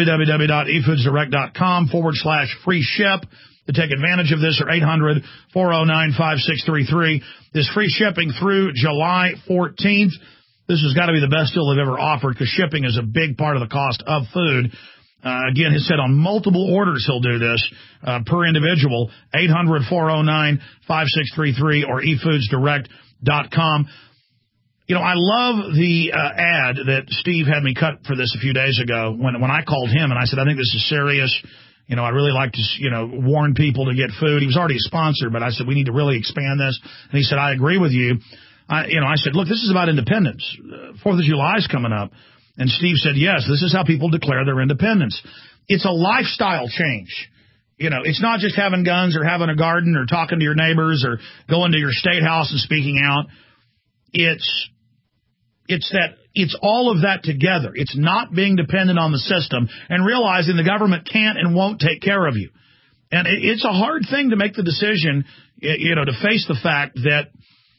www.efoodsdirect.com forward slash free ship. To take advantage of this are eight hundred four oh nine five six three three. This free shipping through July fourteenth. This has got to be the best deal they've ever offered because shipping is a big part of the cost of food. Uh, again, he said on multiple orders he'll do this uh, per individual. eight hundred four oh nine five six three three or e foods direct dot com. You know, I love the uh, ad that Steve had me cut for this a few days ago when when I called him and I said, I think this is serious. You know, I'd really like to, you know, warn people to get food. He was already a sponsor, but I said, we need to really expand this. And he said, I agree with you. I, you know, I said, look, this is about independence. Fourth of July is coming up. And Steve said, yes, this is how people declare their independence. It's a lifestyle change. You know, it's not just having guns or having a garden or talking to your neighbors or going to your state house and speaking out. It's, it's that, it's all of that together. It's not being dependent on the system and realizing the government can't and won't take care of you. And it, it's a hard thing to make the decision, you know, to face the fact that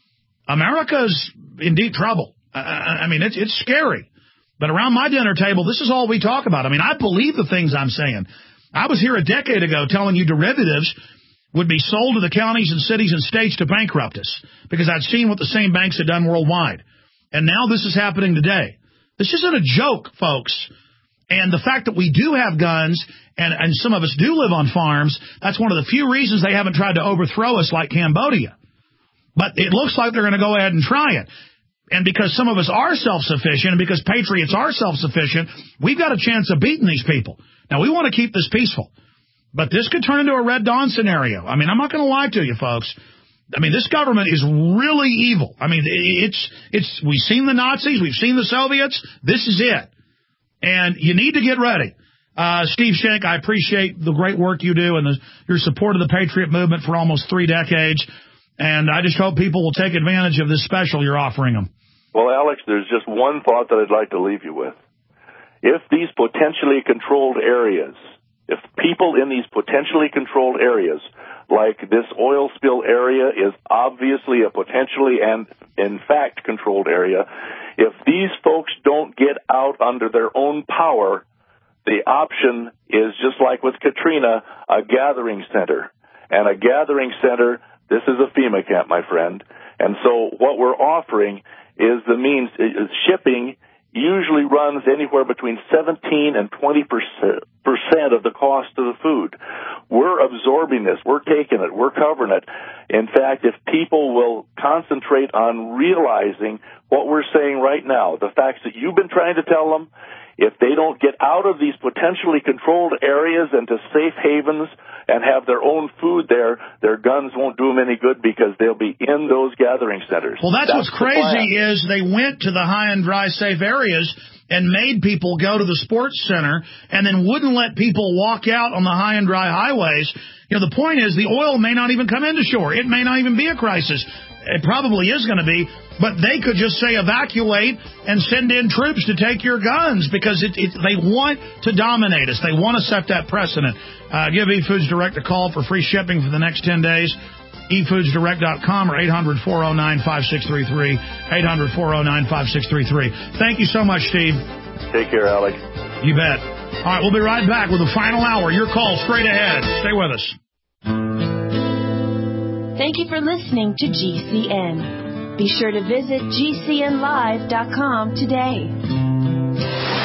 America's in deep trouble. I, I mean, it's, it's scary. But around my dinner table, this is all we talk about. I mean, I believe the things I'm saying. I was here a decade ago telling you derivatives would be sold to the counties and cities and states to bankrupt us because I'd seen what the same banks had done worldwide. And now this is happening today. This isn't a joke, folks. And the fact that we do have guns and, and some of us do live on farms, that's one of the few reasons they haven't tried to overthrow us like Cambodia. But it looks like they're going to go ahead and try it. And because some of us are self-sufficient and because patriots are self-sufficient, we've got a chance of beating these people. Now, we want to keep this peaceful. But this could turn into a Red Dawn scenario. I mean, I'm not going to lie to you, folks. I mean, this government is really evil. I mean, it's it's we've seen the Nazis. We've seen the Soviets. This is it. And you need to get ready. Uh, Steve Shank, I appreciate the great work you do and the, your support of the Patriot movement for almost three decades. And I just hope people will take advantage of this special you're offering them. Well, Alex, there's just one thought that I'd like to leave you with. If these potentially controlled areas, if people in these potentially controlled areas, like this oil spill area is obviously a potentially and, in fact, controlled area, if these folks don't get out under their own power, the option is just like with Katrina, a gathering center. And a gathering center, this is a FEMA camp, my friend. And so what we're offering is the means, is shipping usually runs anywhere between seventeen and twenty percent of the cost of the food. We're absorbing this. We're taking it. We're covering it. In fact, if people will concentrate on realizing what we're saying right now, the facts that you've been trying to tell them, if they don't get out of these potentially controlled areas and to safe havens and have their own food there, their guns won't do them any good because they'll be in those gathering centers. Well, that's, that's what's crazy is they went to the high and dry safe areas and made people go to the sports center and then wouldn't let people walk out on the high and dry highways. You know, the point is the oil may not even come into shore. It may not even be a crisis. It probably is going to be, but they could just say evacuate and send in troops to take your guns because it, it, they want to dominate us. They want to set that precedent. Uh, give eFoods Direct a call for free shipping for the next ten days. e foods direct dot com or eight hundred four oh nine five six three three. eight hundred four oh nine five six three three. Thank you so much, Steve. Take care, Alex. You bet. All right, we'll be right back with the final hour. Your call straight ahead. Stay with us. Thank you for listening to G C N. Be sure to visit G C N live dot com today.